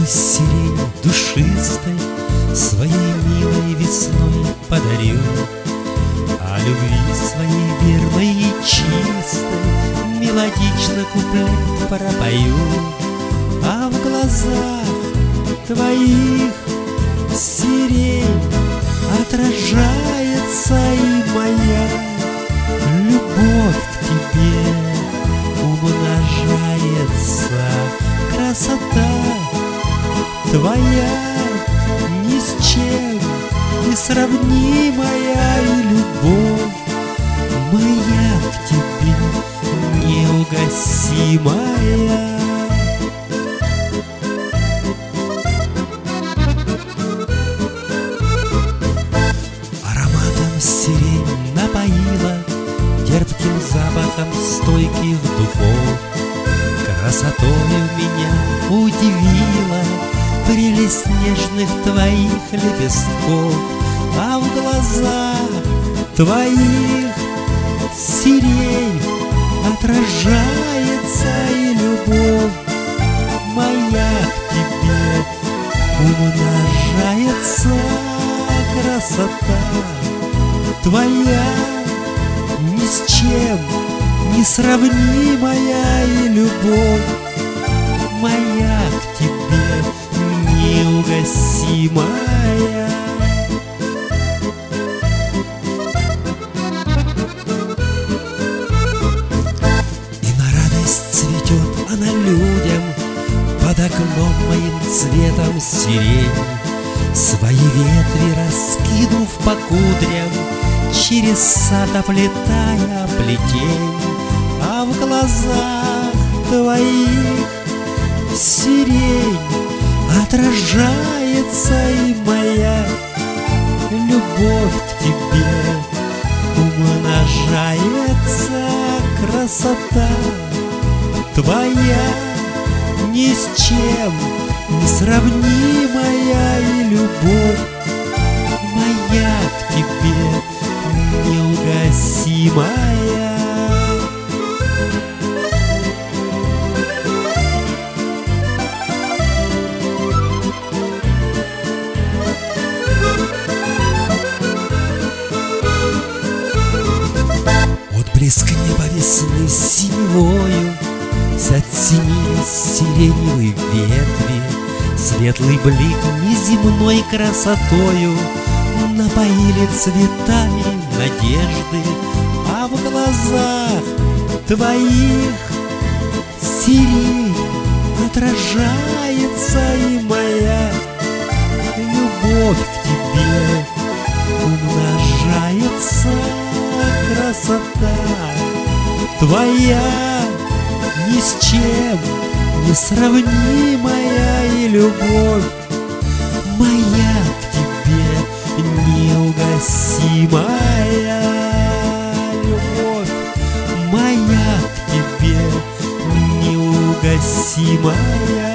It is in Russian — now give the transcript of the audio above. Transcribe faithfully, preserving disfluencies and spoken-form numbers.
сирень душистой своей милой весной подарю, о любви своей верной и чистой мелодично куплет пропою. А в глазах твоих сирень отражается и моя любовь к тебе умножается. Красота твоя ни с чем не сравнимая, и любовь моя к тебе неугасимая. Ароматом сирень напоила, терпким запахом стойких духов, красотою меня удивила прелесть нежных твоих лепестков. А в глазах твоих сирень отражается, и любовь моя к тебе умножается. Красота твоя ни с чем не сравнимая, и любовь моя к тебе неугасимая. И на радость цветет она людям под окном моим цветом сирень, свои ветви раскинув по кудрям, через сад оплетая плетень. А в глазах твоих сирень отражается, и моя любовь к тебе умножается. Красота твоя ни с чем не сравнимая, и любовь моя к тебе неугасимая. Отблеск неба весны синевою оттенились сиреневые ветви, светлый блик неземной красотою напоили цветами надежды. А в глазах твоих сирень отражается, и моя любовь к тебе умножается. Красота твоя ни с чем не сравнимая, и любовь моя к тебе неугасимая. Любовь моя к тебе неугасимая.